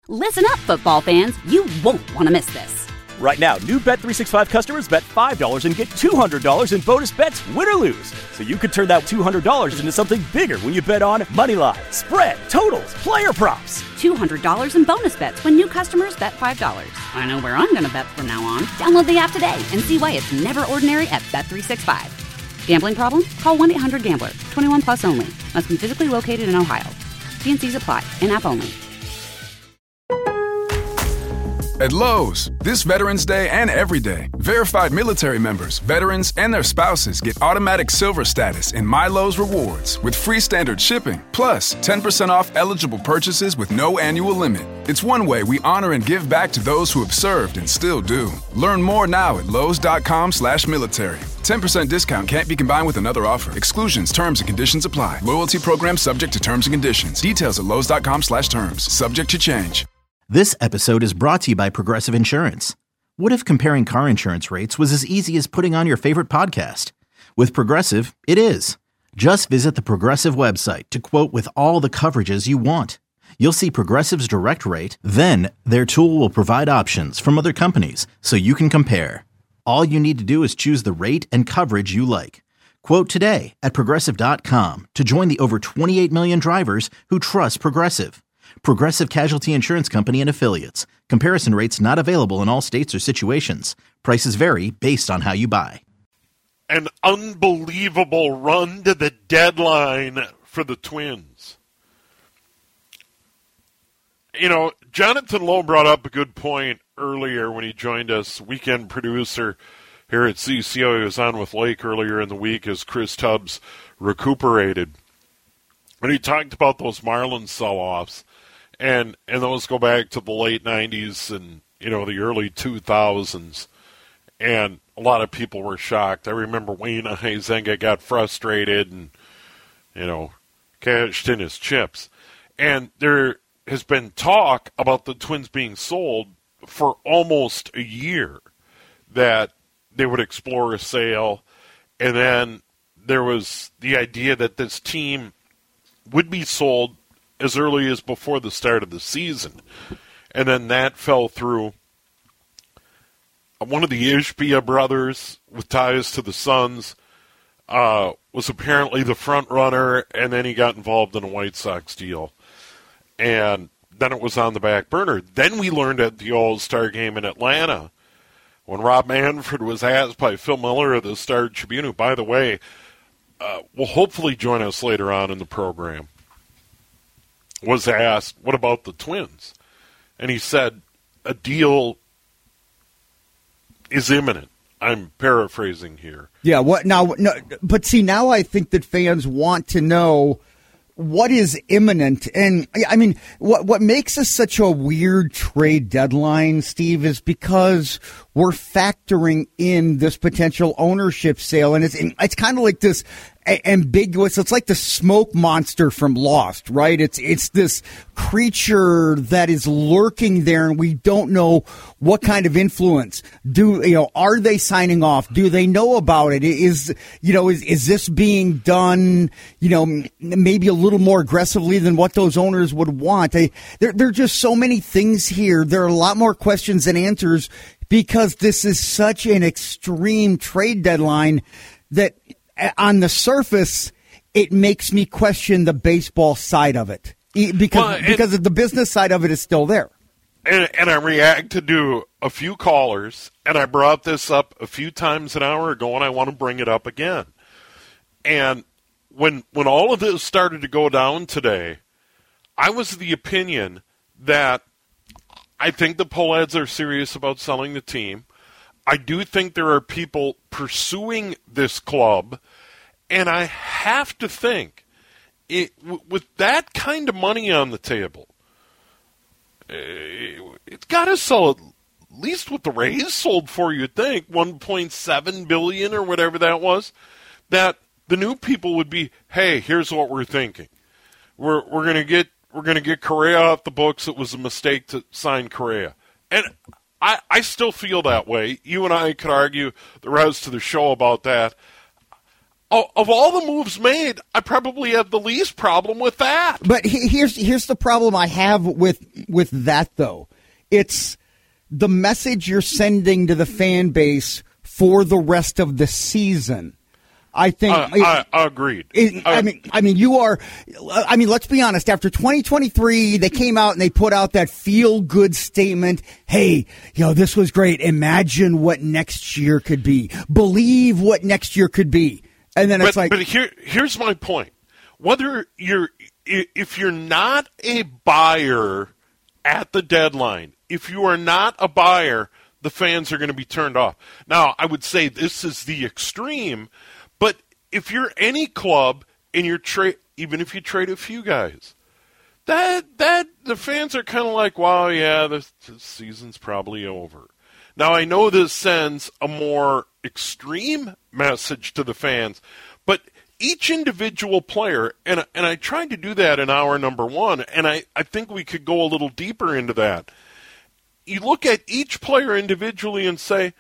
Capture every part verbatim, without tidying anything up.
Listen up, football fans. You won't want to miss this. Right now, new Bet three sixty-five customers bet five dollars and get two hundred dollars in bonus bets, win or lose. So you could turn that two hundred dollars into something bigger when you bet on moneyline, spread, totals, player props. two hundred dollars in bonus bets when new customers bet five dollars. I know where I'm going to bet from now on. Download the app today and see why it's never ordinary at Bet three sixty-five. Gambling problem? Call one eight hundred gambler. twenty-one plus only. Must be physically located in Ohio. T and C's apply. In-app only. At Lowe's, this Veterans Day and every day, verified military members, veterans, and their spouses get automatic silver status in My Lowe's Rewards with free standard shipping, plus ten percent off eligible purchases with no annual limit. It's one way we honor and give back to those who have served and still do. Learn more now at lowes.com slash military. ten percent discount can't be combined with another offer. Exclusions, terms, and conditions apply. Loyalty program subject to terms and conditions. Details at lowes.com slash terms. Subject to change. This episode is brought to you by Progressive Insurance. What if comparing car insurance rates was as easy as putting on your favorite podcast? With Progressive, it is. Just visit the Progressive website to quote with all the coverages you want. You'll see Progressive's direct rate, then their tool will provide options from other companies so you can compare. All you need to do is choose the rate and coverage you like. Quote today at Progressive dot com to join the over twenty-eight million drivers who trust Progressive. Progressive Casualty Insurance Company and Affiliates. Comparison rates not available in all states or situations. Prices vary based on how you buy. An unbelievable run to the deadline for the Twins. You know, Jonathan Lowe brought up a good point earlier when he joined us, weekend producer here at C C O. He was on with Lake earlier in the week as Chris Tubbs recuperated. And he talked about those Marlins sell-offs. And and those go back to the late nineties and, you know, the early two thousands. And a lot of people were shocked. I remember Wayne Huizenga got frustrated and, you know, cashed in his chips. And there has been talk about the Twins being sold for almost a year, that they would explore a sale. And then there was the idea that this team would be sold as early as before the start of the season. And then that fell through. One of the Ishbia brothers with ties to the Suns uh, was apparently the front runner, and then he got involved in a White Sox deal. And then it was on the back burner. Then we learned at the All-Star game in Atlanta, when Rob Manfred was asked by Phil Miller of the Star Tribune, who, by the way, uh, will hopefully join us later on in the program, was asked, what about the Twins? And he said, a deal is imminent. I'm paraphrasing here. Yeah, what now? No, but see, now I think that fans want to know what is imminent. And, I mean, what what makes this such a weird trade deadline, Steve, is because we're factoring in this potential ownership sale. And it's, it's kind of like this ambiguous. It's like the smoke monster from Lost, right? It's it's this creature that is lurking there, and we don't know what kind of influence. Do you know? Are they signing off? Do they know about it? Is you know? Is is this being done? You know, maybe a little more aggressively than what those owners would want. They there there are just so many things here. There are a lot more questions than answers because this is such an extreme trade deadline that, on the surface, it makes me question the baseball side of it because well, and, because the business side of it is still there. And, and I reacted to a few callers, and I brought this up a few times an hour ago, and I want to bring it up again. And when when all of this started to go down today, I was of the opinion that I think the Pohlads are serious about selling the team. I do think there are people pursuing this club, and I have to think, it, w- with that kind of money on the table, uh, it's got to sell at least what the Rays sold for, you'd think, one point seven billion dollars or whatever that was, that the new people would be, hey, here's what we're thinking. We're we're going to get we're going to get Correa off the books. It was a mistake to sign Correa. And I, I still feel that way. You and I could argue the rest of the show about that. of all the moves made, I probably have the least problem with that. But he, here's here's the problem I have with with that, though. It's the message you're sending to the fan base for the rest of the season. I think. Uh, I, I agreed. It, I, I mean, I mean, you are. I mean, let's be honest. After twenty twenty-three, they came out and they put out that feel-good statement. Hey, you know, this was great. Imagine what next year could be. Believe what next year could be. And then but, it's like. But here, here's my point. Whether you're, if you're not a buyer at the deadline, if you are not a buyer, the fans are going to be turned off. Now, I would say this is the extreme. But if you're any club and you're trade, even if you trade a few guys, that that the fans are kind of like, wow, yeah, this, this season's probably over. Now I know this sends a more extreme message to the fans, but each individual player, and and I tried to do that in hour number one, and I, I think we could go a little deeper into that. You look at each player individually and say,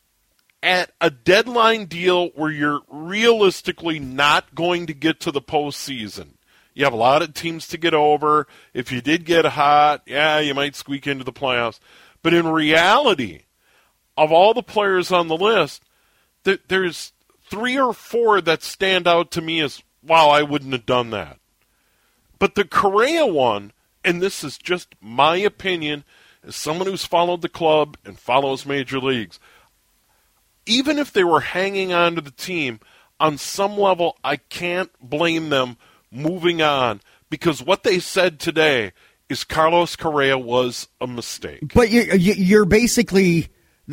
at a deadline deal where you're realistically not going to get to the postseason, you have a lot of teams to get over. If you did get hot, yeah, you might squeak into the playoffs. But in reality, of all the players on the list, th- there's three or four that stand out to me as, wow, I wouldn't have done that. But the Correa one, and this is just my opinion, as someone who's followed the club and follows major leagues, even if they were hanging on to the team, on some level, I can't blame them moving on, because what they said today is Carlos Correa was a mistake. But you're basically,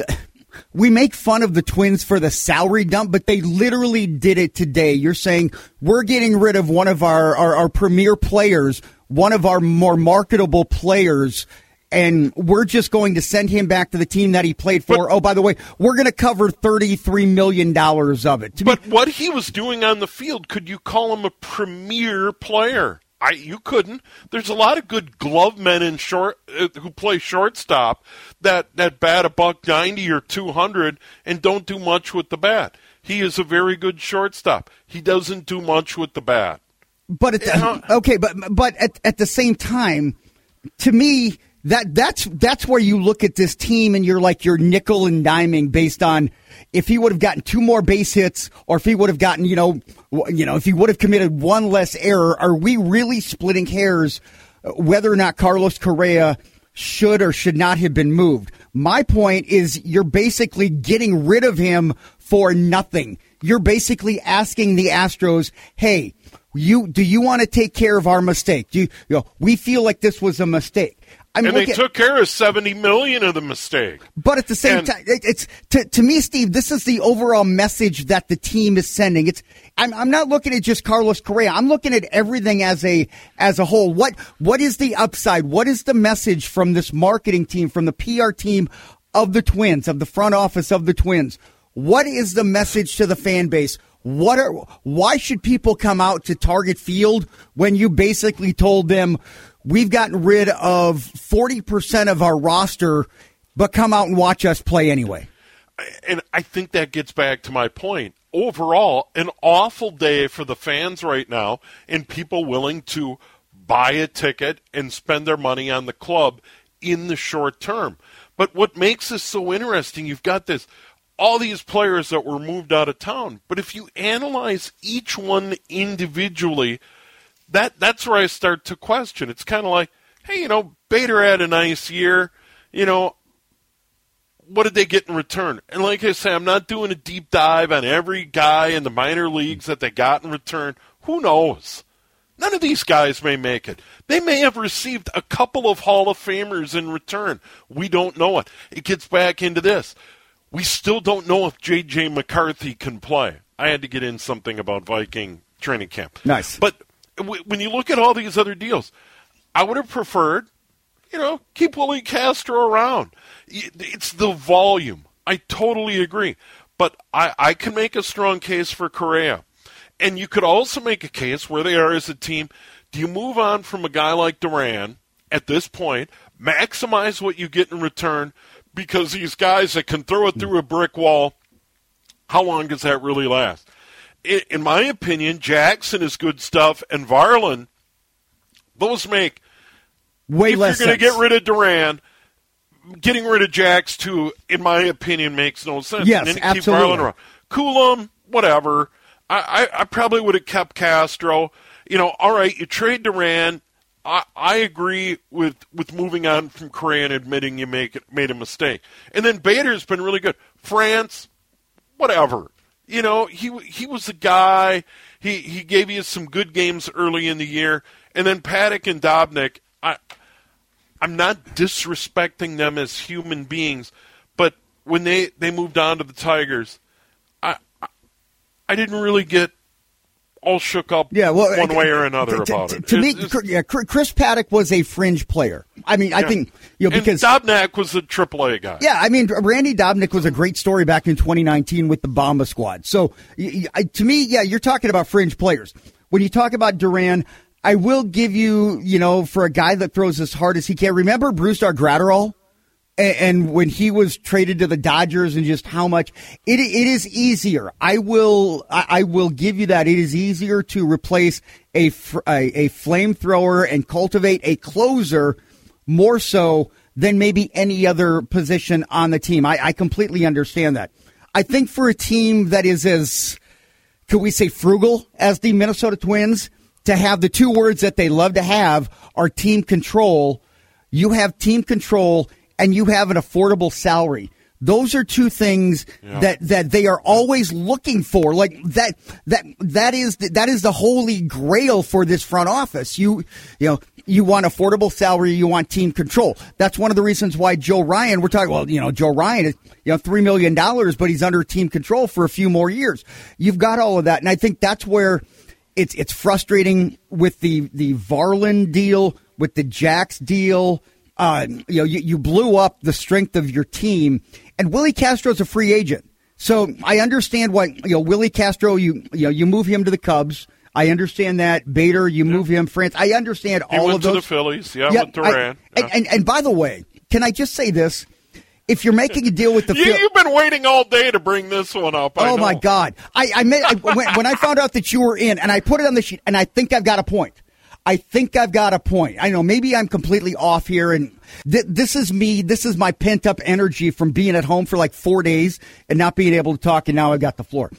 we make fun of the Twins for the salary dump, but they literally did it today. You're saying we're getting rid of one of our, our, our premier players, one of our more marketable players, and we're just going to send him back to the team that he played for. But, oh, by the way, we're going to cover thirty-three million dollars of it. But be- what he was doing on the field, could you call him a premier player? I, you couldn't. There's a lot of good glove men in short uh, who play shortstop that, that bat a buck ninety or two hundred and don't do much with the bat. He is a very good shortstop. He doesn't do much with the bat. But at the, okay, but but at at the same time, to me, That that's that's where you look at this team and you're like, you're nickel and diming based on if he would have gotten two more base hits, or if he would have gotten, you know, you know, if he would have committed one less error. Are we really splitting hairs whether or not Carlos Correa should or should not have been moved? My point is, you're basically getting rid of him for nothing. You're basically asking the Astros, hey, you do you want to take care of our mistake? Do you, you know, we feel like this was a mistake. I mean, and they at, took care of seventy million of the mistake. But at the same and, time, it, it's to, to me, Steve, this is the overall message that the team is sending. It's I'm, I'm not looking at just Carlos Correa. I'm looking at everything as a as a whole. What what is the upside? What is the message from this marketing team, from the P R team of the Twins, of the front office of the Twins? What is the message to the fan base? What are why should people come out to Target Field when you basically told them, we've gotten rid of forty percent of our roster, but come out and watch us play anyway? And I think that gets back to my point. Overall, an awful day for the fans right now, and people willing to buy a ticket and spend their money on the club in the short term. But what makes this so interesting, you've got this, all these players that were moved out of town. But if you analyze each one individually, That that's where I start to question. It's kind of like, hey, you know, Bader had a nice year. You know, what did they get in return? And like I say, I'm not doing a deep dive on every guy in the minor leagues that they got in return. Who knows? None of these guys may make it. They may have received a couple of Hall of Famers in return. We don't know it. It gets back into this. We still don't know if J J McCarthy can play. I had to get in something about Viking training camp. Nice. But when you look at all these other deals, I would have preferred, you know, keep Willie Castro around. It's the volume. I totally agree. But I, I can make a strong case for Correa. And you could also make a case where they are as a team. Do you move on from a guy like Duran at this point, maximize what you get in return, because these guys that can throw it through a brick wall, how long does that really last? in my opinion, Jackson is good stuff, and Varland, those make way if less you're going to sense. get rid of Duran, getting rid of Jax, too, in my opinion, makes no sense. Yes, and then you absolutely. keep Varland around. Coolum, whatever. I, I, I probably would have kept Castro. You know, all right, you trade Duran. I, I agree with, with moving on from Correa and admitting you make it, made a mistake. And then Bader's been really good. France, whatever. You know, he he was a guy. He he gave you some good games early in the year. And then Paddock and Dobnik, I, I'm not disrespecting them as human beings, but when they, they moved on to the Tigers, I, I I didn't really get all shook up yeah, well, one way or another to, about to, it. To it's, me, it's, yeah, Chris Paddock was a fringe player. I mean, I yeah. think you know because and Dobnak was a triple A guy. Yeah, I mean, Randy Dobnik was a great story back in twenty nineteen with the Bomba squad. So, to me, yeah, you're talking about fringe players. When you talk about Duran, I will give you, you know, for a guy that throws as hard as he can. Remember Brusdar Graterol? And, and when he was traded to the Dodgers and just how much it it is easier. I will I, I will give you that. It is easier to replace a, a, a flamethrower and cultivate a closer more so than maybe any other position on the team. I, I completely understand that. I think for a team that is as, could we say, frugal as the Minnesota Twins, to have the two words that they love to have are team control. You have team control and you have an affordable salary. Those are two things yeah. that, that they are always looking for. Like that, that, that is, the, that is the holy grail for this front office. You, you know, you want affordable salary. You want team control. That's one of the reasons why Joe Ryan, we're talking, well, you know, Joe Ryan is, you know, three million dollars, but he's under team control for a few more years. You've got all of that. And I think that's where it's, it's frustrating with the, the Varland deal, with the Jax deal. Uh, you know, you, you blew up the strength of your team, and Willie Castro's a free agent. So I understand why, you know, Willie Castro, you, you know, you move him to the Cubs. I understand that. Bader, you move him, France. I understand he all went of those. to the Phillies, yeah, yeah with Duran. I, yeah. and, and, and by the way, can I just say this? If you're making a deal with the you, Phil- you've been waiting all day to bring this one up. I oh know. my God! I, I, made, I when, when I found out that you were in, and I put it on the sheet, and I think I've got a point. I think I've got a point. I know maybe I'm completely off here, and th- this is me. This is my pent up energy from being at home for like four days and not being able to talk, and now I've got the floor.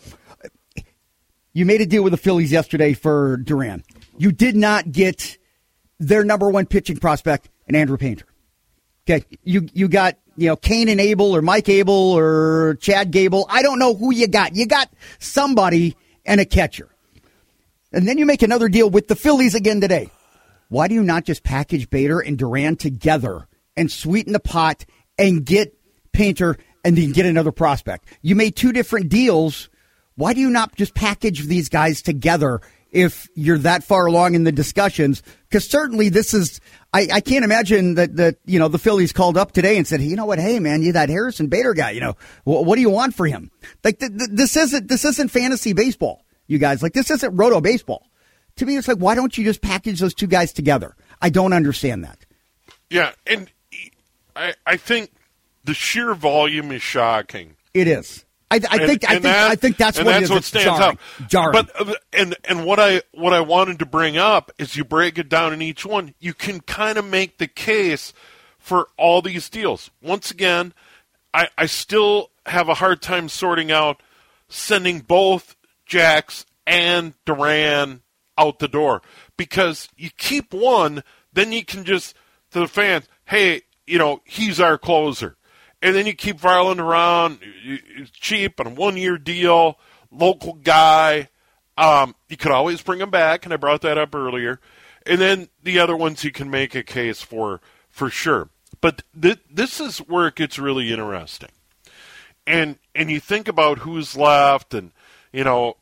You made a deal with the Phillies yesterday for Duran. You did not get their number one pitching prospect in Andrew Painter. Okay, you you got you know Cain and Abel or Mike Abel or Chad Gable. I don't know who you got. You got somebody and a catcher. And then you make another deal with the Phillies again today. Why do you not just package Bader and Duran together and sweeten the pot and get Painter and then get another prospect? You made two different deals. Why do you not just package these guys together if you're that far along in the discussions? Because certainly this is, I, I can't imagine that, that, you know, the Phillies called up today and said, hey, you know what? Hey, man, you that Harrison Bader guy, you know, what, what do you want for him? Like th- th- this isn't, this isn't fantasy baseball. You guys, like, this isn't roto baseball. To me, it's like, why don't you just package those two guys together? I don't understand that. Yeah, and I I think the sheer volume is shocking. It is. I, I and, think I think that, I think that's and what that's it is. what It's stands jarring. out. Jarring. But and and what I what I wanted to bring up is you break it down in each one, you can kind of make the case for all these deals. Once again, I I still have a hard time sorting out sending both Jax and Duran out the door, because you keep one, then you can just, to the fans, hey, you know, he's our closer. And then you keep Varland around, cheap, on a one-year deal, local guy. Um, you could always bring him back, and I brought that up earlier. And then the other ones you can make a case for, for sure. But th- this is where it gets really interesting. And and you think about who's left, and, you know,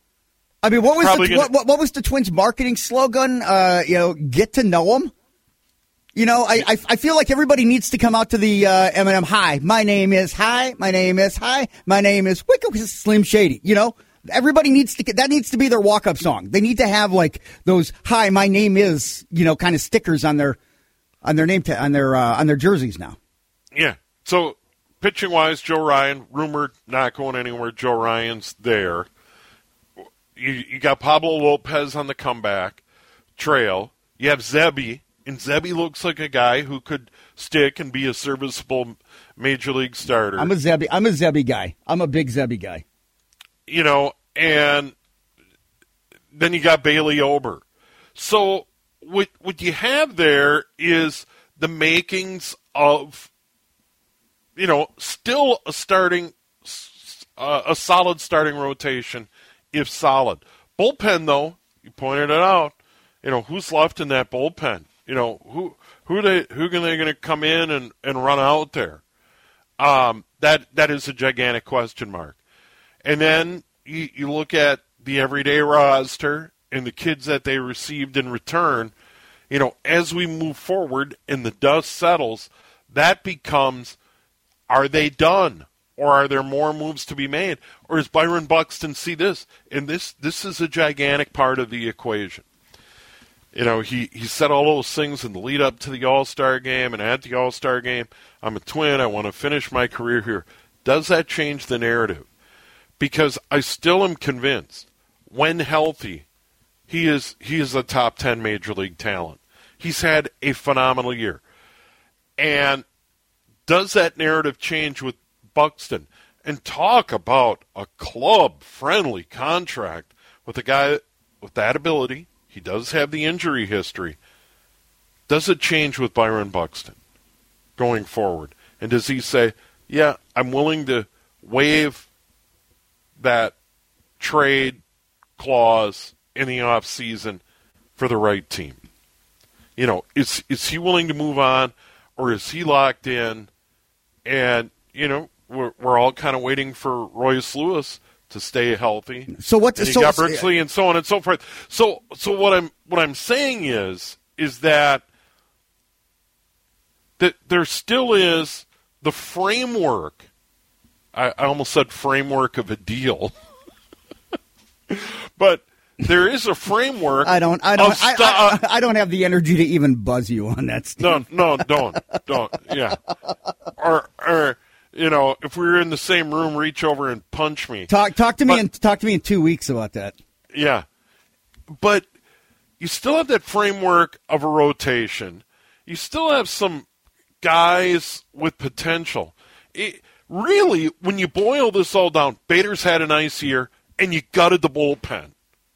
I mean, what was the, gonna, what, what was the Twins' marketing slogan? Uh, you know, get to know them. You know, I, I I feel like everybody needs to come out to the uh, Eminem. Hi, my name is Hi, my name is Hi, my name is Wicked Slim Shady. You know, everybody needs to that needs to be their walk up song. They need to have like those Hi, my name is, you know, kind of stickers on their on their name ta- on their uh, on their jerseys now. Yeah. So pitching wise, Joe Ryan rumored not going anywhere. Joe Ryan's there. you, you got Pablo Lopez on the comeback trail. You have Zebby, and Zebby looks like a guy who could stick and be a serviceable major league starter. I'm a Zebby. I'm a Zebby guy. I'm a big Zebby guy. You know, and then you got Bailey Ober. So what what you have there is the makings of, you know, still a starting, uh, a solid starting rotation, if solid. Bullpen, though, you pointed it out. You know, who's left in that bullpen? You know, who who they who are they going to come in and, and run out there? Um, that that is a gigantic question mark. And then you, you look at the everyday roster and the kids that they received in return. You know, as we move forward and the dust settles, that becomes, are they done? Or are there more moves to be made? Or does Byron Buxton see this? And this this is a gigantic part of the equation. You know, he, he said all those things in the lead up to the All-Star game and at the All-Star game. I'm a Twin. I want to finish my career here. Does that change the narrative? Because I still am convinced, when healthy, he is he is a top ten major league talent. He's had a phenomenal year. And does that narrative change with Buxton? And talk about a club-friendly contract with a guy with that ability. He does have the injury history. Does it change with Byron Buxton going forward? And does he say, yeah, I'm willing to waive that trade clause in the offseason for the right team? You know, is is he willing to move on, or is he locked in? And, you know, we're, we're all kind of waiting for Royce Lewis to stay healthy. So what? And you so, got Brinkley and so on and so forth. So, so what I'm what I'm saying is is that that there still is the framework. I, I almost said framework of a deal, but there is a framework. I don't. I don't. St- I, I, I don't have the energy to even buzz you on that, Steve. No, no, don't, don't. Yeah, or or. You know, if we were in the same room, reach over and punch me. Talk, talk to but, me. In, talk to me in two weeks about that. Yeah, but you still have that framework of a rotation. You still have some guys with potential. It, really, when you boil this all down, Bader's had a nice year, and you gutted the bullpen.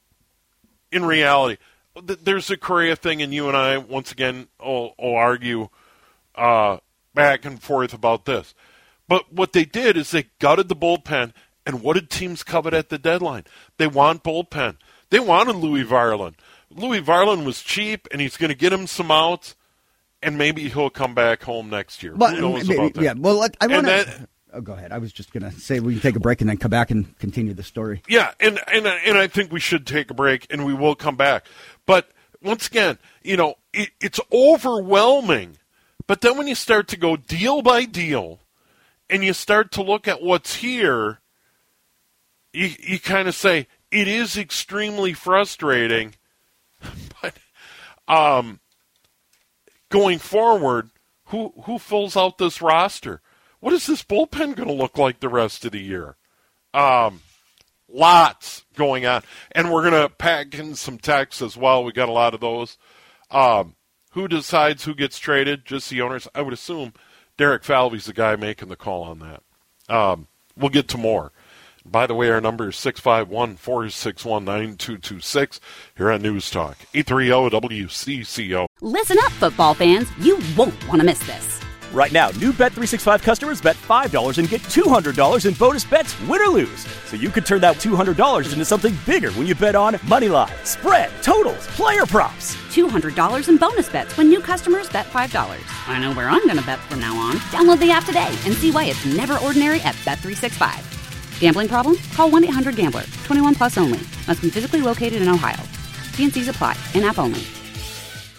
In reality, there's a Correa thing, and you and I once again will, will argue uh, back and forth about this. But what they did is they gutted the bullpen, and what did teams covet at the deadline? They want bullpen. They wanted Louis Varland. Louis Varland was cheap, and he's going to get him some outs, and maybe he'll come back home next year. But, Who knows maybe, about that? Yeah, well, I want to... Oh, go ahead. I was just going to say we can take a break and then come back and continue the story. Yeah, and, and, and I think we should take a break, and we will come back. But once again, you know, it, it's overwhelming. But then when you start to go deal by deal, and you start to look at what's here, you, you kind of say, it is extremely frustrating. But um, going forward, who who fills out this roster? What is this bullpen going to look like the rest of the year? Um, lots going on. And we're going to pack in some texts as well. We got a lot of those. Um, who decides who gets traded? Just the owners? I would assume Derek Falvey's the guy making the call on that. Um, we'll get to more. By the way, our number is six five one, four six one, nine two two six here on News Talk, eight thirty W C C O. Listen up, football fans. You won't want to miss this. Right now, new Bet three sixty-five customers bet five dollars and get two hundred dollars in bonus bets, win or lose. So you could turn that two hundred dollars into something bigger when you bet on money line, spread, totals, player props. two hundred dollars in bonus bets when new customers bet five dollars. I know where I'm going to bet from now on. Download the app today and see why it's never ordinary at Bet three sixty-five. Gambling problem? Call one eight hundred gambler. twenty-one plus only. Must be physically located in Ohio. T and C's apply. In-app only.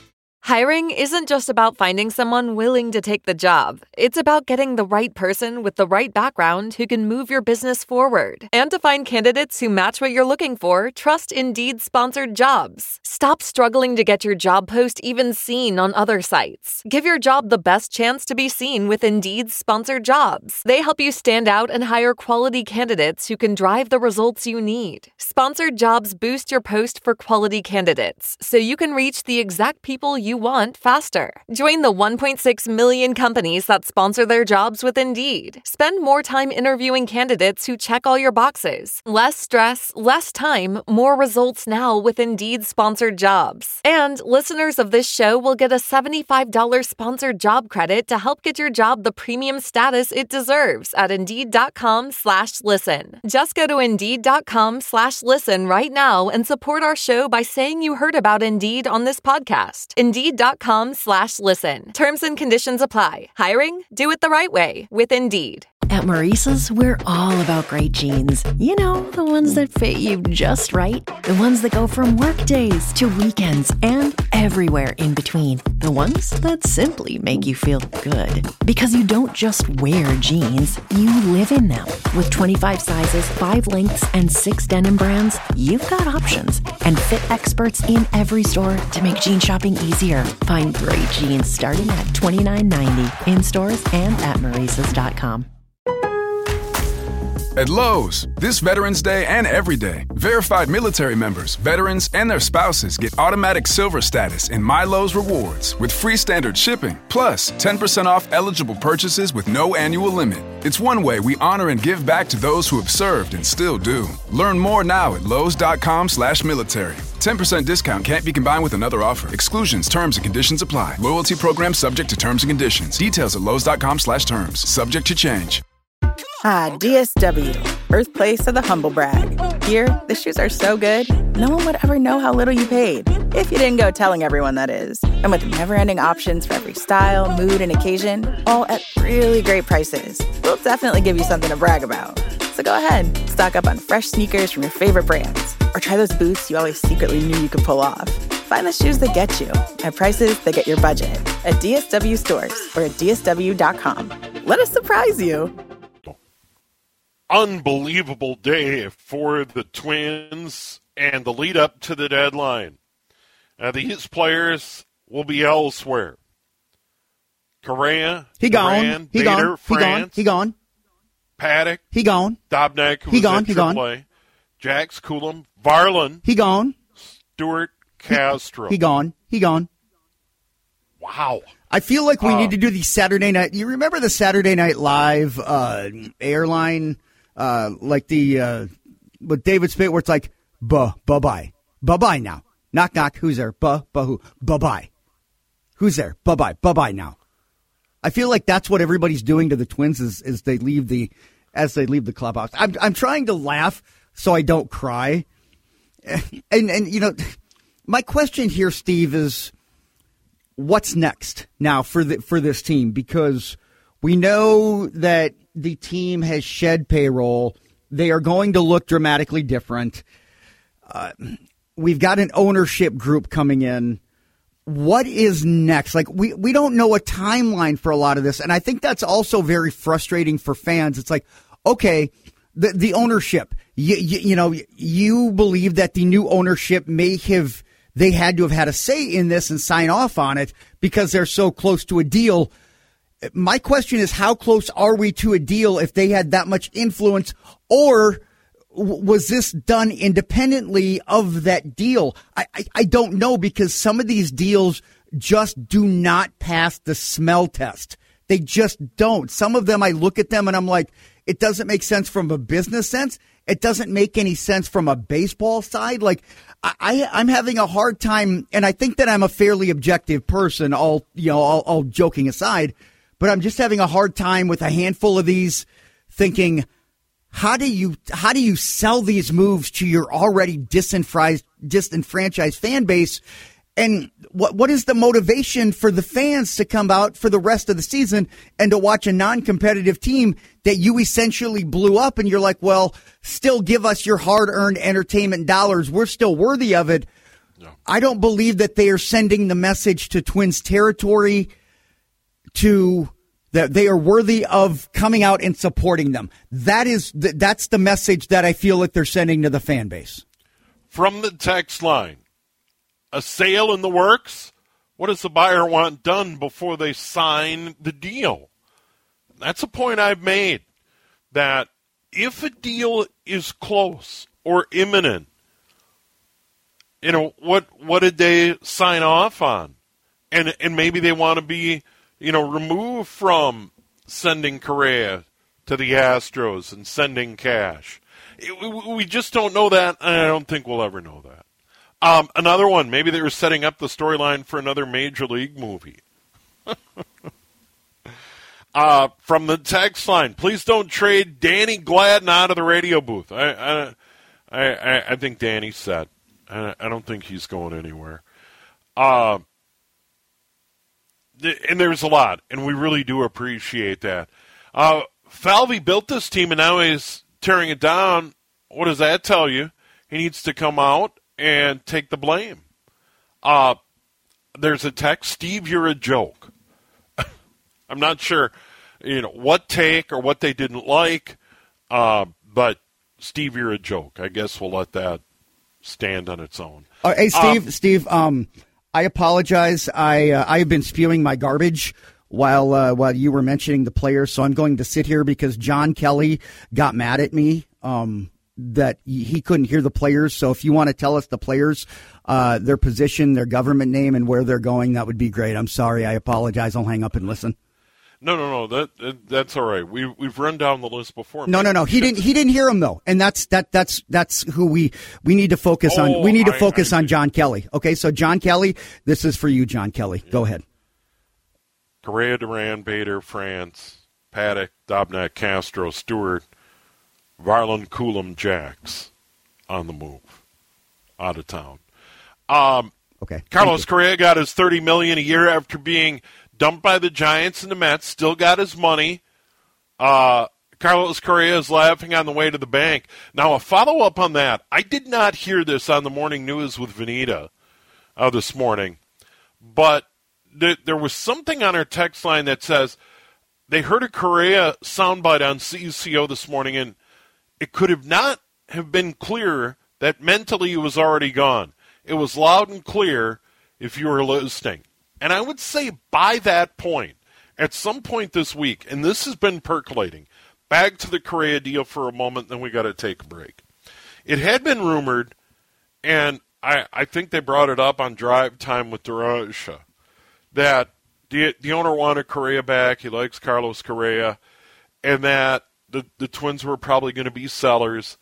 Hiring isn't just about finding someone willing to take the job. It's about getting the right person with the right background who can move your business forward. And to find candidates who match what you're looking for, trust Indeed-sponsored jobs. Stop struggling to get your job post even seen on other sites. Give your job the best chance to be seen with Indeed-sponsored jobs. They help you stand out and hire quality candidates who can drive the results you need. Sponsored jobs boost your post for quality candidates, so you can reach the exact people you want faster. Join the one point six million companies that sponsor their jobs with Indeed. Spend more time interviewing candidates who check all your boxes. Less stress, less time, more results now with Indeed-sponsored jobs. And listeners of this show will get a seventy-five dollars sponsored job credit to help get your job the premium status it deserves at Indeed.com slash listen. Just go to Indeed.com slash listen right now and support our show by saying you heard about Indeed on this podcast. Indeed.com slash listen. Terms and conditions apply. Hiring? Do it the right way with Indeed. At Maurice's, we're all about great jeans. You know, the ones that fit you just right. The ones that go from work days to weekends and everywhere in between. The ones that simply make you feel good. Because you don't just wear jeans, you live in them. With twenty-five sizes, five lengths, and six denim brands, you've got options. And fit experts in every store to make jean shopping easier. Find great jeans starting at twenty-nine ninety in stores and at Maurices dot com. At Lowe's, this Veterans Day and every day, verified military members, veterans, and their spouses get automatic silver status in My Lowe's Rewards with free standard shipping, plus ten percent off eligible purchases with no annual limit. It's one way we honor and give back to those who have served and still do. Learn more now at Lowe's.com slash military. ten percent discount can't be combined with another offer. Exclusions, terms, and conditions apply. Loyalty program subject to terms and conditions. Details at Lowe's.com slash terms. Subject to change. Ah, D S W, birthplace of the humble brag. Here, the shoes are so good, no one would ever know how little you paid. If you didn't go telling everyone, that is. And with never-ending options for every style, mood, and occasion, all at really great prices, we'll definitely give you something to brag about. So go ahead, stock up on fresh sneakers from your favorite brands, or try those boots you always secretly knew you could pull off. Find the shoes that get you at prices that get your budget at D S W stores or at D S W dot com. Let us surprise you. Unbelievable day for the Twins and the lead up to the deadline. Uh, these players will be elsewhere. Correa, he gone, Duran, he Bader, gone, France, he gone, he gone, Paddock, he gone, Dobnak, who he was gone, at he triple gone, A, Jax, Coulomb, Varland, he gone, Stewart, Castro, he, he gone, he gone. Wow. I feel like we uh, need to do the Saturday night. You remember the Saturday Night Live uh, airline, uh, like the uh, with David Spade, where it's like, buh, bye bye, bye bye now, knock knock, who's there, buh, buh who, bye bye, who's there, bye bye, bye bye now. I feel like that's what everybody's doing to the Twins as, as they leave the as they leave the clubhouse. I'm I'm trying to laugh so I don't cry, and and you know, my question here, Steve, is what's next now for the for this team, because we know that the team has shed payroll. They are going to look dramatically different. Uh, we've got an ownership group coming in. What is next? Like, we, we don't know a timeline for a lot of this. And I think that's also very frustrating for fans. It's like, okay, the, the ownership, you, you, you know, you believe that the new ownership may have, they had to have had a say in this and sign off on it because they're so close to a deal. My question is, how close are we to a deal if they had that much influence, or was this done independently of that deal? I, I, I don't know, because some of these deals just do not pass the smell test. They just don't. Some of them, I look at them and I'm like, it doesn't make sense from a business sense. It doesn't make any sense from a baseball side. Like, I, I, I'm having a hard time, and I think that I'm a fairly objective person, all, you know, all, all joking aside, but I'm just having a hard time with a handful of these, thinking, how do you how do you sell these moves to your already disenfranchised disenfranchised fan base? And what what is the motivation for the fans to come out for the rest of the season and to watch a non-competitive team that you essentially blew up, and you're like, well, still give us your hard-earned entertainment dollars. We're still worthy of it. No. I don't believe that they are sending the message to Twins territory to that they are worthy of coming out and supporting them. That is th- that's the message that I feel like they're sending to the fan base. From the text line, a sale in the works? What does the buyer want done before they sign the deal? That's a point I've made, that if a deal is close or imminent, you know, what what did they sign off on? And and maybe they want to be, you know, removed from sending Correa to the Astros and sending cash. It, we, we just don't know that, and I don't think we'll ever know that. Um, another one, maybe they were setting up the storyline for another Major League movie. uh, from the text line, please don't trade Danny Gladden out of the radio booth. I I, I, I think Danny's set. I, I don't think he's going anywhere. Uh, and there's a lot, and we really do appreciate that. Uh, Falvey built this team, and now he's tearing it down. What does that tell you? He needs to come out and take the blame. Uh, there's a text, Steve, you're a joke. I'm not sure, you know, what take or what they didn't like, uh, but Steve, you're a joke. I guess we'll let that stand on its own. Uh, hey, Steve, um, Steve, um, I apologize. I uh, I have been spewing my garbage while uh, while you were mentioning the players, so I'm going to sit here because John Kelly got mad at me. Um, that he couldn't hear the players. So if you want to tell us the players, uh, their position, their government name, and where they're going, that would be great. I'm sorry. I apologize. I'll hang up and listen. No, no, no. That, that that's all right. We we've run down the list before. No, no, no. He didn't. He didn't hear him though, and that's that. That's that's who we we need to focus oh, on. We need to I, focus I, on John Kelly. Okay, so John Kelly, this is for you, John Kelly. Yeah. Go ahead. Correa, Duran, Bader, France, Paddock, Dobnak, Castro, Stewart, Varland, Coulomb, Jax on the move, out of town. Um, okay. Carlos Correa got his thirty million dollars a year after being dumped by the Giants and the Mets. Still got his money. Uh, Carlos Correa is laughing on the way to the bank. Now, a follow-up on that. I did not hear this on the morning news with Vanita uh, this morning, but th- there was something on our text line that says they heard a Correa soundbite on C C O this morning, and it could have not have been clearer that mentally he was already gone. It was loud and clear if you were listening. And I would say by that point, at some point this week, and this has been percolating, back to the Correa deal for a moment, then we got to take a break. It had been rumored, and I, I think they brought it up on Drive Time with DeRocha, that the, the owner wanted Correa back, he likes Carlos Correa, and that The, the Twins were probably going to be sellers.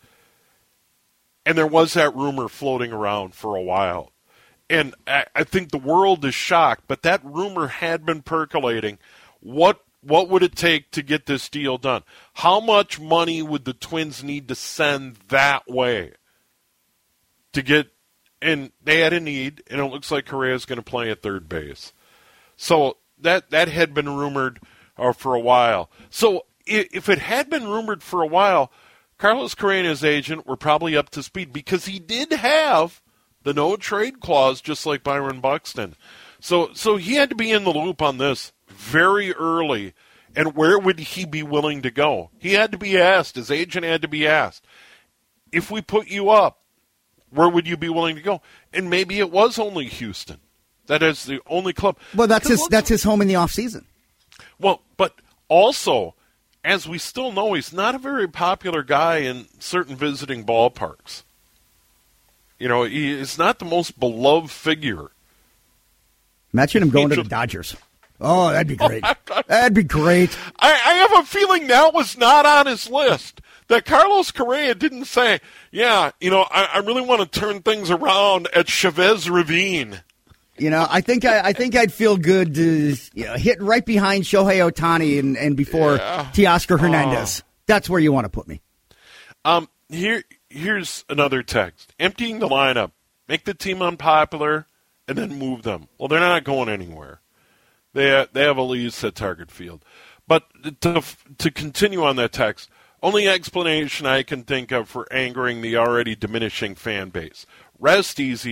And there was that rumor floating around for a while. And I, I think the world is shocked, but that rumor had been percolating. What what would it take to get this deal done? How much money would the Twins need to send that way to get, and they had a need, and it looks like Correa's going to play at third base. So that, that had been rumored uh, for a while. So if it had been rumored for a while, Carlos Correa and his agent were probably up to speed because he did have the no-trade clause just like Byron Buxton. So so he had to be in the loop on this very early. And where would he be willing to go? He had to be asked. His agent had to be asked, if we put you up, where would you be willing to go? And maybe it was only Houston. That is the only club. Well, that's his, that's his home in the offseason. Well, but also, as we still know, he's not a very popular guy in certain visiting ballparks. You know, he is not the most beloved figure. Imagine him going to the Dodgers. Oh, that'd be great. That'd be great. I, I have a feeling that was not on his list. That Carlos Correa didn't say, yeah, you know, I, I really want to turn things around at Chavez Ravine. You know, I think I, I think I'd feel good to you know, hit right behind Shohei Ohtani and, and before yeah. Teoscar Hernandez. Uh, That's where you want to put me. Um, here, here's another text. Emptying the lineup, make the team unpopular, and then move them. Well, they're not going anywhere. They they have a lease at Target Field. But to to continue on that text, only explanation I can think of for angering the already diminishing fan base. Rest easy.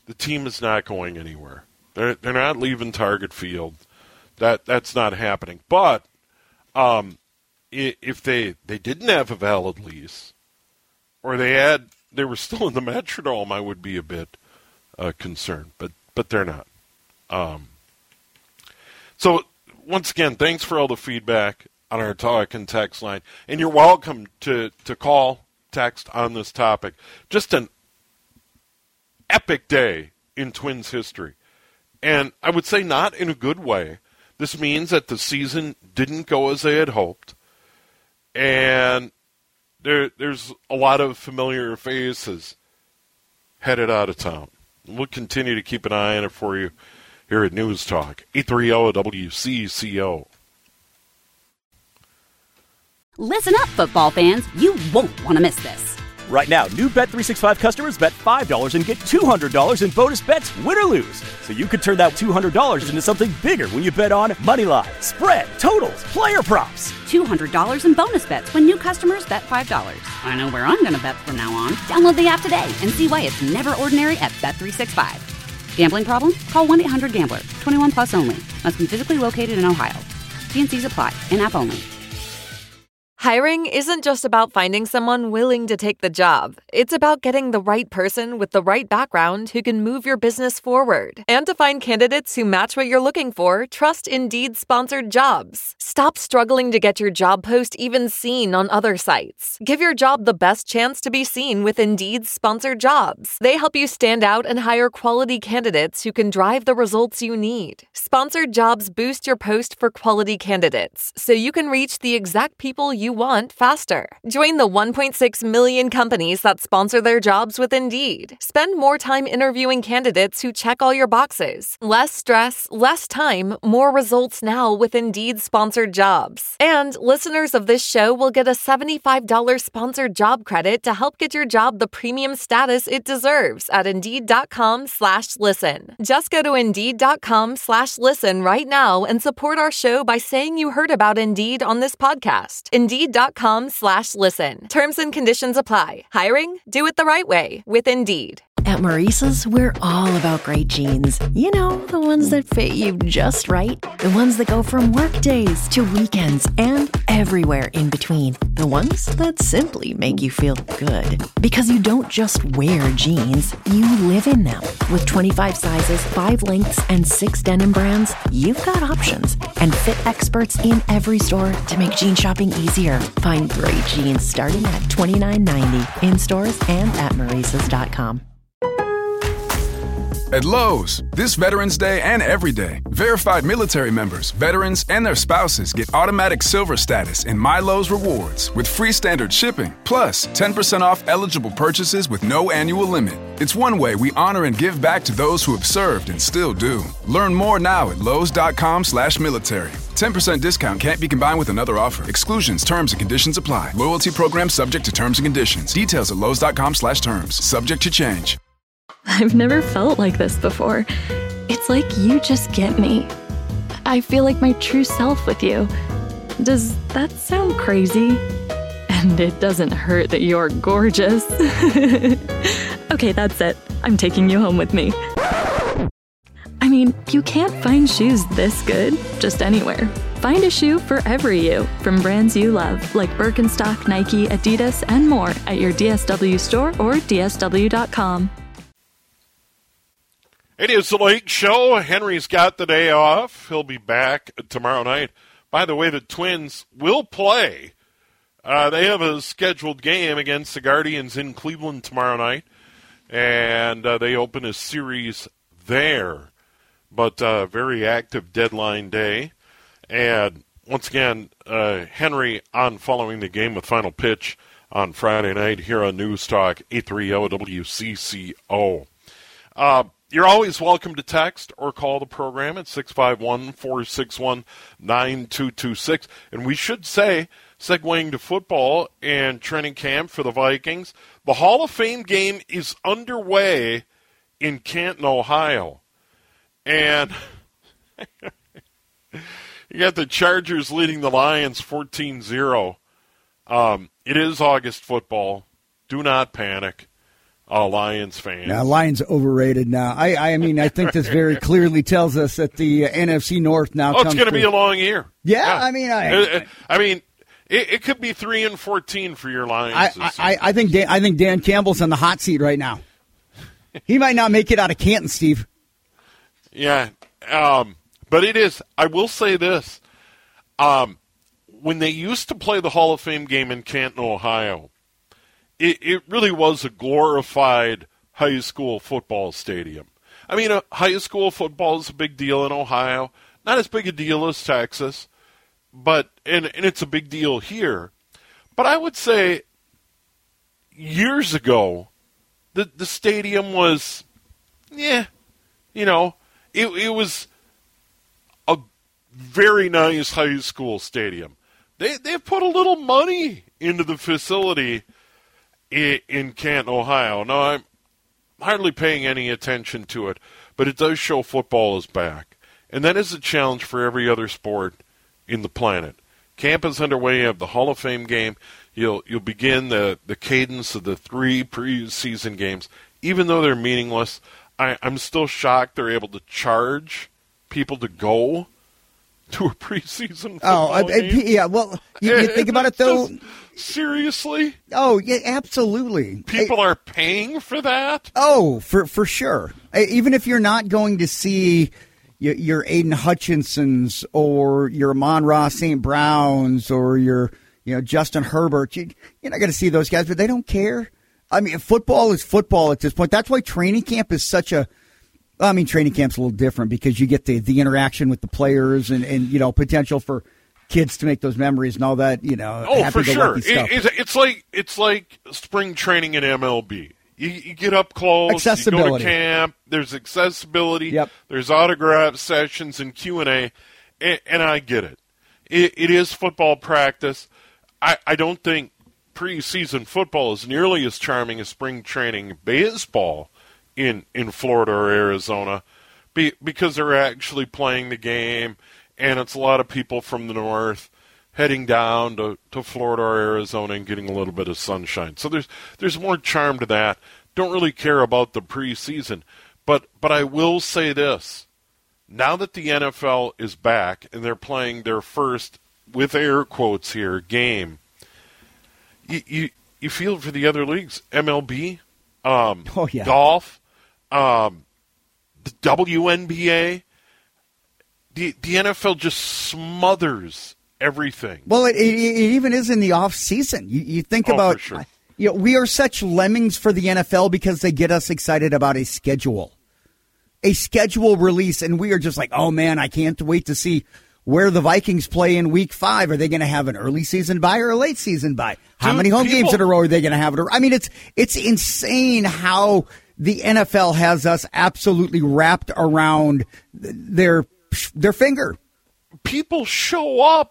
the team is not going anywhere. They're they're not leaving Target Field. That that's not happening. But um, if they they didn't have a valid lease, or they had they were still in the Metrodome, I would be a bit uh, concerned. But but they're not. Um, so once again, thanks for all the feedback on our talk and text line, and you're welcome to to call, text on this topic. Just an epic day in Twins history. And I would say not in a good way. This means that the season didn't go as they had hoped. And there, there's a lot of familiar faces headed out of town. We'll continue to keep an eye on it for you here at News Talk. eight thirty W C C O. Listen up, football fans. You won't want to miss this. Right now, new Bet three sixty-five customers bet five dollars and get two hundred dollars in bonus bets, win or lose. So you could turn that two hundred dollars into something bigger when you bet on money line, spread, totals, player props. two hundred dollars in bonus bets when new customers bet five dollars. I know where I'm going to bet from now on. Download the app today and see why it's never ordinary at Bet three sixty-five. Gambling problem? Call one eight hundred gambler. twenty-one plus only. Must be physically located in Ohio. T and C's apply. In-app only. Hiring isn't just about finding someone willing to take the job. It's about getting the right person with the right background who can move your business forward. And to find candidates who match what you're looking for, trust Indeed-sponsored jobs. Stop struggling to get your job post even seen on other sites. Give your job the best chance to be seen with Indeed-sponsored jobs. They help you stand out and hire quality candidates who can drive the results you need. Sponsored jobs boost your post for quality candidates, so you can reach the exact people you want faster. Join the one point six million companies that sponsor their jobs with Indeed. Spend more time interviewing candidates who check all your boxes. Less stress, less time, more results now with Indeed-sponsored jobs. And listeners of this show will get a seventy-five dollars sponsored job credit to help get your job the premium status it deserves at Indeed.com slash listen. Just go to Indeed.com slash listen right now and support our show by saying you heard about Indeed on this podcast. Indeed.com slash listen. Terms and conditions apply. Hiring? Do it the right way with Indeed. At Maurice's, we're all about great jeans. You know, the ones that fit you just right. The ones that go from work days to weekends and everywhere in between. The ones that simply make you feel good. Because you don't just wear jeans, you live in them. With twenty-five sizes, five lengths, and six denim brands, you've got options. And fit experts in every store to make jean shopping easier. Find great jeans starting at twenty-nine ninety in stores and at Maurices dot com. At Lowe's, this Veterans Day and every day, verified military members, veterans, and their spouses get automatic silver status in My Lowe's Rewards with free standard shipping, plus ten percent off eligible purchases with no annual limit. It's one way we honor and give back to those who have served and still do. Learn more now at Lowe's.com slash military. ten percent discount can't be combined with another offer. Exclusions, terms, and conditions apply. Loyalty program subject to terms and conditions. Details at Lowe's.com slash terms. Subject to change. I've never felt like this before. It's like you just get me. I feel like my true self with you. Does that sound crazy? And it doesn't hurt that you're gorgeous. Okay, that's it. I'm taking you home with me. I mean, you can't find shoes this good just anywhere. Find a shoe for every you from brands you love, like Birkenstock, Nike, Adidas, and more at your D S W store or D S W dot com. It is the Lake Show. Henry's got the day off. He'll be back tomorrow night. By the way, the Twins will play. Uh, they have a scheduled game against the Guardians in Cleveland tomorrow night, and uh, they open a series there. But uh, very active deadline day. And once again, uh, Henry on following the game with Final Pitch on Friday night here on News Talk eight thirty W C C O. Uh, You're always welcome to text or call the program at six five one, four six one, nine two two six. And we should say, segueing to football and training camp for the Vikings, the Hall of Fame game is underway in Canton, Ohio. And you got the Chargers leading the Lions fourteen zero. Um, it is August football. Do not panic. uh, Lions fans. Now, Lions overrated now. I, I mean, I think this very clearly tells us that the uh, N F C North now oh, comes it's going to be a long year. Yeah, yeah. I mean, I, I, I mean, it, it could be three and fourteen for your Lions. I, I, I think Dan, I think Dan Campbell's on the hot seat right now. He might not make it out of Canton, Steve. Yeah, um, but it is. I will say this: um, when they used to play the Hall of Fame game in Canton, Ohio, it, it really was a glorified high school football stadium. I mean, uh, high school football is a big deal in Ohio. Not as big a deal as Texas, but and, and it's a big deal here. But I would say years ago, the the stadium was, yeah, you know, it it was a very nice high school stadium. They they've put a little money into the facility in, in Canton, Ohio. Now I'm hardly paying any attention to it, but it does show football is back. And that is a challenge for every other sport in the planet. Camp is underway. You have the Hall of Fame game. You'll you'll begin the, the cadence of the three preseason games. Even though they're meaningless, I, I'm still shocked they're able to charge people to go to a preseason football oh, I, I, game. yeah, well, you, you think about it, though. Just, seriously? Oh, yeah, absolutely. People I, are paying for that? Oh, for, for sure. Even if you're not going to see your Aiden Hutchinsons or your Amon-Ra Saint Browns or your, you know, Justin Herbert, you, you're not going to see those guys, but they don't care. I mean, football is football at this point. That's why training camp is such a, I mean, training camp's a little different because you get the, the interaction with the players and, and, you know, potential for kids to make those memories and all that, you know. Oh, for sure. It, it's, it's like it's like spring training in M L B. You, you get up close, accessibility. You go to camp, there's accessibility, yep. There's autograph sessions and Q and A, and, and I get it. it. It is football practice. I, I don't think preseason football is nearly as charming as spring training baseball in, in Florida or Arizona be, because they're actually playing the game, and it's a lot of people from the north heading down to, to Florida or Arizona and getting a little bit of sunshine. So there's there's more charm to that. Don't really care about the preseason. But but I will say this. Now that the N F L is back and they're playing their first, with air quotes here, game, you you, you feel for the other leagues. M L B, um, oh, yeah. golf, um, the W N B A. The, the N F L just smothers everything. Well, it, it, it even is in the off season. You, you think oh, about, for sure. you know, we are such lemmings for the N F L because they get us excited about a schedule, a schedule release, and we are just like, oh man, I can't wait to see where the Vikings play in Week Five. Are they going to have an early season bye or a late season bye? How Dude, many home people, games in a row are they going to have? I mean, it's it's insane how the N F L has us absolutely wrapped around their their finger. People show up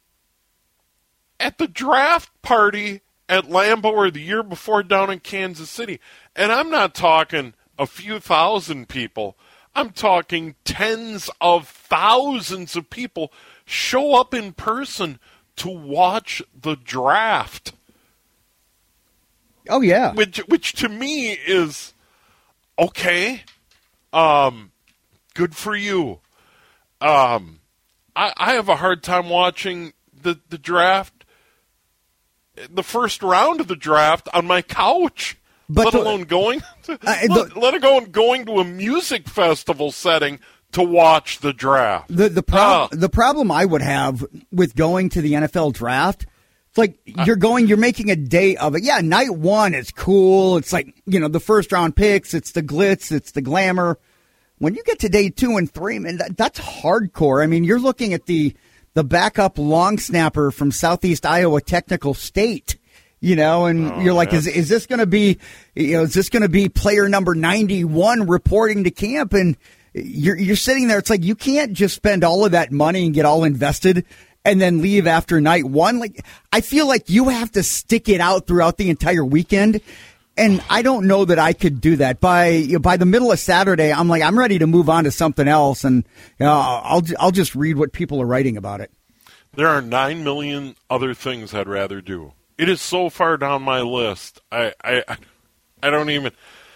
at the draft party at Lambeau or the year before down in Kansas City. And I'm not talking a few thousand people. I'm talking tens of thousands of people show up in person to watch the draft. Oh, yeah. Which, which to me is, okay, um, good for you. Um, I, I have a hard time watching the, the draft, the first round of the draft on my couch, but let the, alone going to, uh, let, the, let alone going to a music festival setting to watch the draft. The the, prob- uh, the problem I would have with going to the N F L draft, it's like you're going, you're making a day of it. Yeah, night one is cool. It's like, you know, the first round picks, it's the glitz, it's the glamour. When you get to day two and three, man, that, that's hardcore. I mean, you're looking at the the backup long snapper from Southeast Iowa Technical State, you know, and oh, you're like, is is this going to be, you know, is this going to be player number ninety-one reporting to camp? And you're you're sitting there. It's like you can't just spend all of that money and get all invested and then leave after night one. Like, I feel like you have to stick it out throughout the entire weekend. And I don't know that I could do that. By you know, by the middle of Saturday, I'm like, I'm ready to move on to something else, and you know, I'll I'll just read what people are writing about it. There are nine million other things I'd rather do. It is so far down my list. I I I don't even.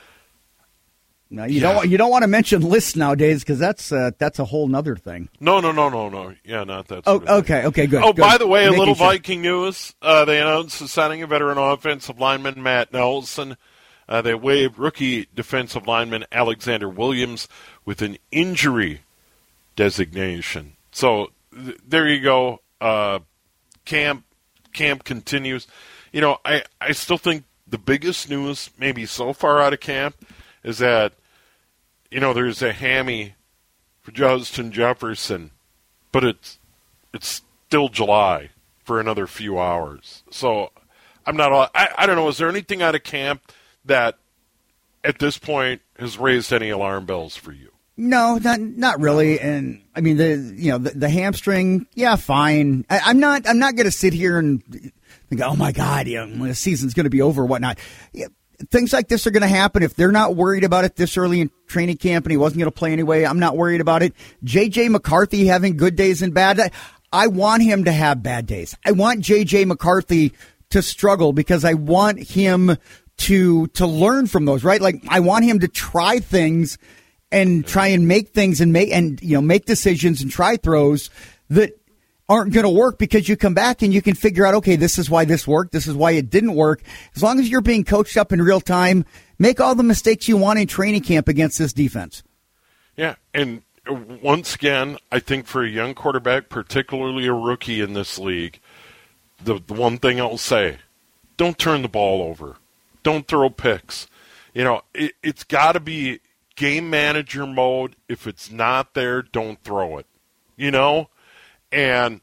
No, you Yeah. don't. You don't want to mention lists nowadays because that's uh, that's a whole nother thing. No, no, no, no, no. Yeah, not that. Oh, Sort of okay, okay, good. Oh, good. by the way, a Making little sure. Viking news. Uh, they announced the signing of veteran offensive lineman Matt Nelson. Uh, they waived rookie defensive lineman Alexander Williams with an injury designation. So th- there you go. Uh, camp camp continues. You know, I, I still think the biggest news maybe so far out of camp is that, you know, there's a hammy for Justin Jefferson, but it's it's still July for another few hours. So I'm not all, I, I don't know, is there anything out of camp that at this point has raised any alarm bells for you? No, not not really. And I mean, the you know the, the hamstring, yeah, fine. I, I'm not I'm not going to sit here and think, oh my God, you know, the season's going to be over, or whatnot. Yeah, things like this are going to happen if they're not worried about it this early in training camp, and he wasn't going to play anyway. I'm not worried about it. J J McCarthy having good days and bad. I, I want him to have bad days. I want J J McCarthy to struggle because I want him to to learn from those. Right, like I want him to try things. And try and make things and make and you know make decisions and try throws that aren't going to work because you come back and you can figure out, okay, this is why this worked, this is why it didn't work. As long as you're being coached up in real time, make all the mistakes you want in training camp against this defense. Yeah, and once again, I think for a young quarterback, particularly a rookie in this league, the, the one thing I'll say, don't turn the ball over. Don't throw picks. You know, it, it's got to be game manager mode. If it's not there, don't throw it. You know? And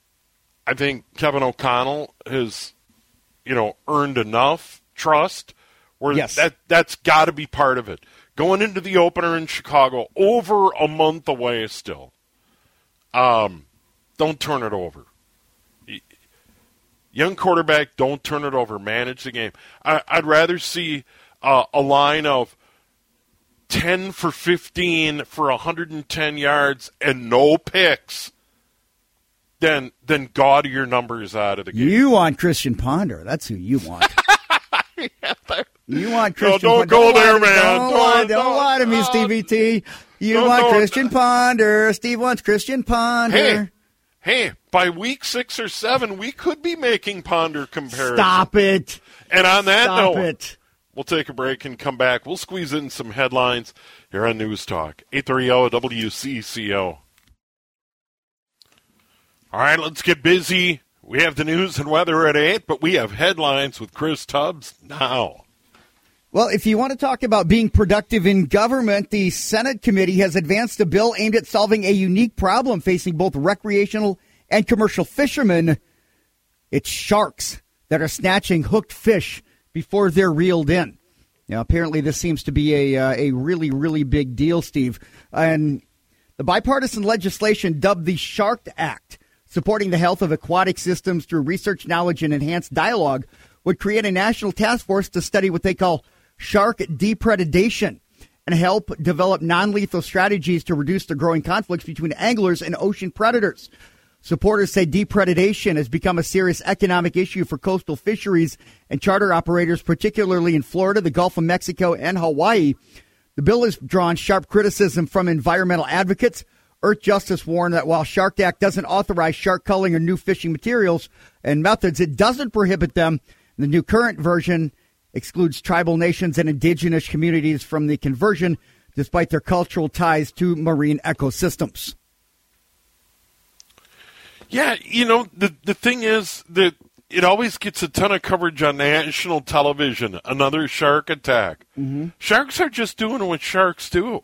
I think Kevin O'Connell has, you know, earned enough trust where yes. that, that's got to be part of it. Going into the opener in Chicago, over a month away still. Um, don't turn it over. Young quarterback, don't turn it over. Manage the game. I, I'd rather see uh, a line of ten for fifteen for one hundred ten yards and no picks than than gaudier numbers out of the game. You want Christian Ponder. That's who you want. yeah, you want Christian no, Ponder. don't go don't there, lie, man. Don't, Don't, lie, don't, don't lie to me, uh, Stevie T. You no, want no, Christian Ponder. Steve wants Christian Ponder. Hey, hey, by week six or seven, we could be making Ponder comparisons. Stop it. And on that Stop note, it. we'll take a break and come back. We'll squeeze in some headlines here on News Talk, eight thirty W C C O. All right, let's get busy. We have the news and weather at eight, but we have headlines with Chris Tubbs now. Well, if you want to talk about being productive in government, the Senate committee has advanced a bill aimed at solving a unique problem facing both recreational and commercial fishermen. It's sharks that are snatching hooked fish before they're reeled in. Now, apparently this seems to be a uh, a really, really big deal, Steve. And the bipartisan legislation dubbed the Shark Act, supporting the health of aquatic systems through research, knowledge, and enhanced dialogue, would create a national task force to study what they call shark depredation and help develop non-lethal strategies to reduce the growing conflicts between anglers and ocean predators. Supporters say depredation has become a serious economic issue for coastal fisheries and charter operators, particularly in Florida, the Gulf of Mexico, and Hawaii. The bill has drawn sharp criticism from environmental advocates. Earthjustice warned that while Shark Act doesn't authorize shark culling or new fishing materials and methods, it doesn't prohibit them. The new current version excludes tribal nations and indigenous communities from the conversion, despite their cultural ties to marine ecosystems. Yeah, you know, the the thing is that it always gets a ton of coverage on national television, another shark attack. Mm-hmm. Sharks are just doing what sharks do.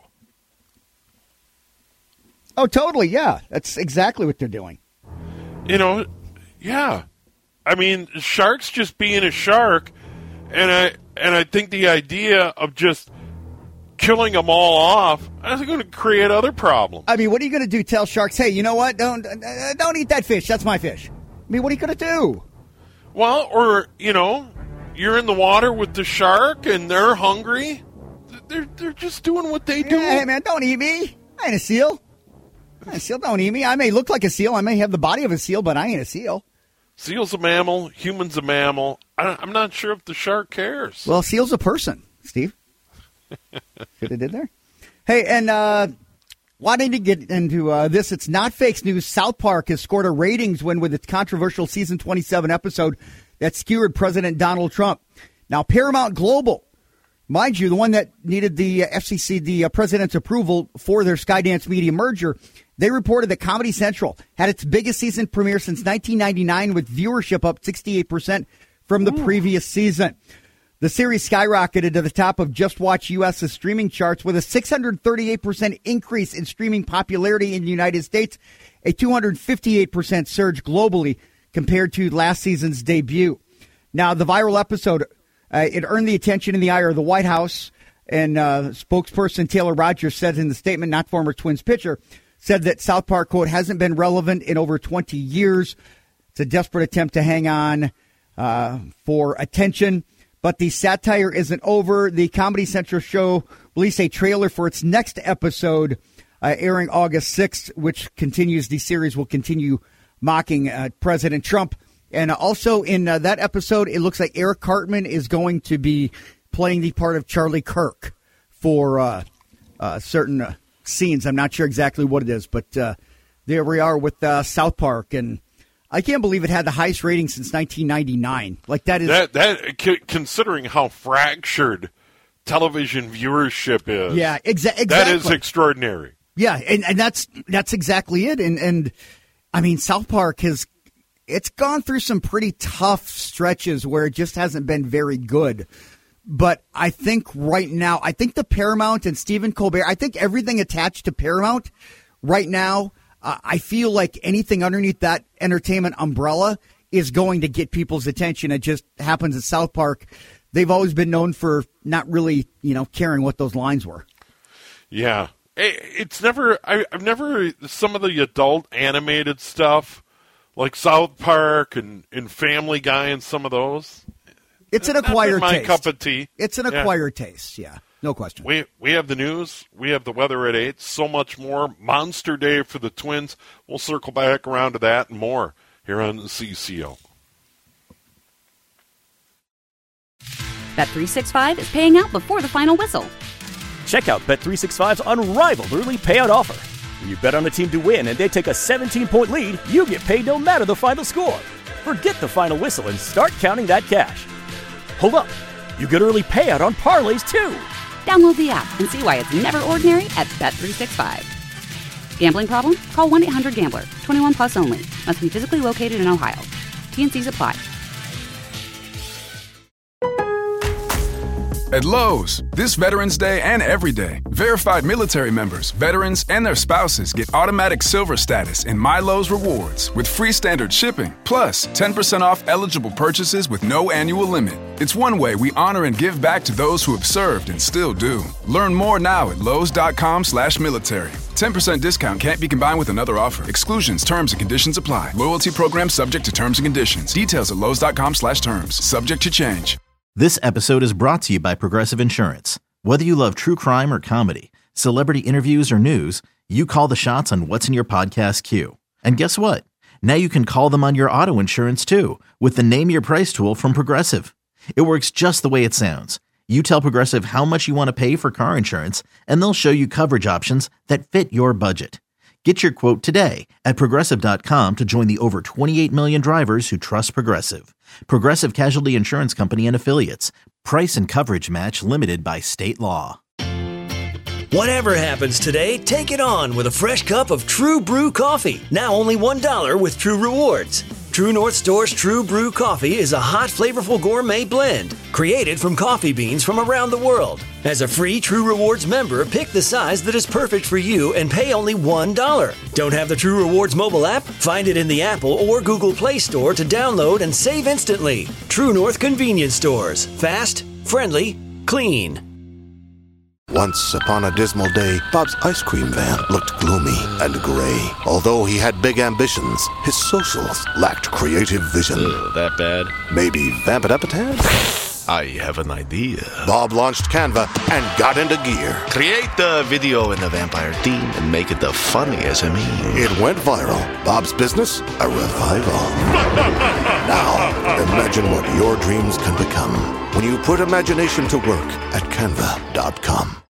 Oh, totally, yeah. That's exactly what they're doing. You know, yeah. I mean, sharks just being a shark, and I and I think the idea of just killing them all off is going to create other problems. I mean, what are you going to do? Tell sharks, hey, you know what? Don't uh, don't eat that fish. That's my fish. I mean, what are you going to do? Well, or, you know, you're in the water with the shark and they're hungry. They're they're just doing what they do. Yeah, hey, man, don't eat me. I ain't a seal. I ain't a seal. Don't eat me. I may look like a seal. I may have the body of a seal, but I ain't a seal. Seal's a mammal. Human's a mammal. I, I'm not sure if the shark cares. Well, seal's a person. Steve? Should have did there. Hey, and uh, wanting to get into uh, this, it's not fake news. South Park has scored a ratings win with its controversial season twenty-seven episode that skewered President Donald Trump. Now, Paramount Global, mind you, the one that needed the F C C, the uh, president's approval for their Skydance Media merger, they reported that Comedy Central had its biggest season premiere since nineteen ninety-nine with viewership up sixty-eight percent from the Ooh. previous season. The series skyrocketed to the top of Just Watch U S's streaming charts with a six hundred thirty-eight percent increase in streaming popularity in the United States, a two hundred fifty-eight percent surge globally compared to last season's debut. Now, the viral episode, uh, it earned the attention and the ire of the White House, and uh, spokesperson Taylor Rogers said in the statement, not former Twins pitcher, said that South Park, quote, hasn't been relevant in over twenty years. It's a desperate attempt to hang on uh, for attention. But the satire isn't over. The Comedy Central show released a trailer for its next episode, uh, airing August sixth, which continues, the series will continue mocking uh, President Trump. And also in uh, that episode, it looks like Eric Cartman is going to be playing the part of Charlie Kirk for uh, uh, certain uh, scenes. I'm not sure exactly what it is, but uh, there we are with uh, South Park, and I can't believe it had the highest rating since nineteen ninety-nine. Like that is that that considering how fractured television viewership is. Yeah, exa- exactly. That is extraordinary. Yeah, and, and that's that's exactly it. And and I mean, South Park has it's gone through some pretty tough stretches where it just hasn't been very good. But I think right now, I think the Paramount and Stephen Colbert, I think everything attached to Paramount right now. Uh, I feel like anything underneath that entertainment umbrella is going to get people's attention. It just happens at South Park. They've always been known for not really, you know, caring what those lines were. Yeah. It's never, I, I've never, some of the adult animated stuff, like South Park and, and Family Guy and some of those. It's an acquired my taste. cup of tea. It's an yeah. acquired taste, yeah. No question. We we have the news. We have the weather at eight. So much more. Monster day for the Twins. We'll circle back around to that and more here on the C C O. Bet three sixty-five is paying out before the final whistle. Check out Bet three sixty-five's unrivaled early payout offer. When you bet on a team to win and they take a seventeen-point lead, you get paid no matter the final score. Forget the final whistle and start counting that cash. Hold up. You get early payout on parlays, too. Download the app and see why it's never ordinary at Bet three sixty-five. Gambling problem? Call one eight hundred gambler. twenty-one plus only. Must be physically located in Ohio. T and C's apply. At Lowe's, this Veterans Day and every day, verified military members, veterans, and their spouses get automatic silver status in My Lowe's Rewards with free standard shipping, plus ten percent off eligible purchases with no annual limit. It's one way we honor and give back to those who have served and still do. Learn more now at lowes.com slash military. ten percent discount can't be combined with another offer. Exclusions, terms, and conditions apply. Loyalty program subject to terms and conditions. Details at lowes.com slash terms. Subject to change. This episode is brought to you by Progressive Insurance. Whether you love true crime or comedy, celebrity interviews or news, you call the shots on what's in your podcast queue. And guess what? Now you can call them on your auto insurance too with the Name Your Price tool from Progressive. It works just the way it sounds. You tell Progressive how much you want to pay for car insurance, and they'll show you coverage options that fit your budget. Get your quote today at Progressive dot com to join the over twenty-eight million drivers who trust Progressive. Progressive Casualty Insurance Company and Affiliates. Price and coverage match limited by state law. Whatever happens today, take it on with a fresh cup of True Brew coffee. Now only one dollar with True Rewards. True North Store's True Brew coffee is a hot, flavorful gourmet blend created from coffee beans from around the world. As a free True Rewards member, pick the size that is perfect for you and pay only one dollar. Don't have the True Rewards mobile app? Find it in the Apple or Google Play Store to download and save instantly. True North Convenience Stores. Fast, friendly, clean. Once upon a dismal day, Bob's ice cream van looked gloomy and gray. Although he had big ambitions, his socials lacked creative vision. Ugh, that bad? Maybe vamp it up a tad? I have an idea. Bob launched Canva and got into gear. Create the video in the vampire theme and make it the funniest I mean. It went viral. Bob's business, a revival. Now, imagine what your dreams can become when you put imagination to work at canva dot com.